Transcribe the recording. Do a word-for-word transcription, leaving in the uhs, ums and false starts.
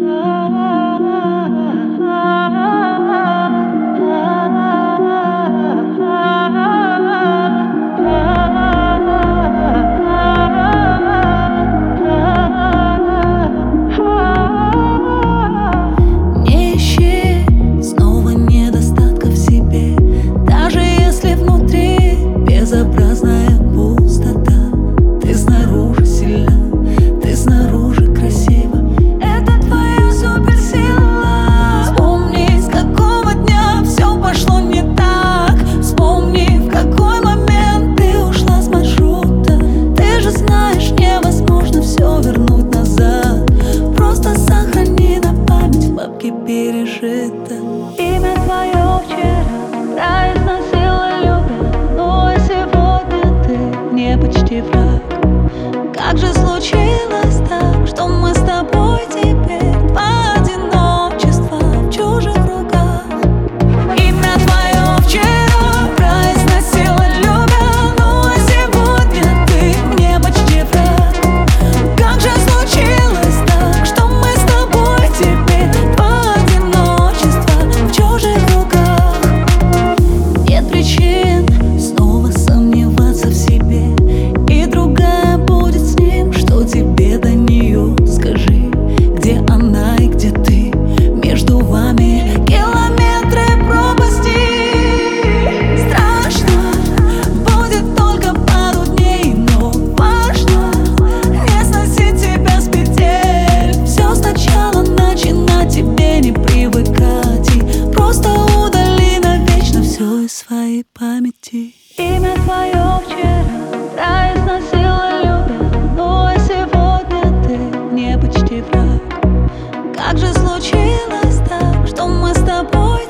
Не ищи снова недостатка в себе, даже если внутри безобразная пустота. Ты снаружи сильна, ты снаружи красива. Это твоя суперсила. Вспомни, с какого дня все пошло не так. Вспомни, в какой момент ты ушла с маршрута. Ты же знаешь, невозможно все вернуть назад. Просто сохрани на память, в папке пережито. Имя твое вчера произносила любя, но сегодня ты мне почти враг. Как же случилось так, что мы с тобой теперь два одиночества в чужих руках? Имя твое вчера произносила любя, но сегодня ты мне почти враг. Как же случилось так, что мы с тобой теперь два одиночества в чужих руках? Нет причин снова сомневаться в себе, и другая будет с ним. Что тебе до нее? Скажи, где она и где ты? Между вами километры пропасти. Страшно будет только пару дней, но важно не сносить тебя с петель. Все сначала начинать тебе не привыкать, и просто удали навечно все из своей памяти. Имя твое вчера произносила любя, но сегодня ты мне почти враг. Как же случилось так, что мы с тобой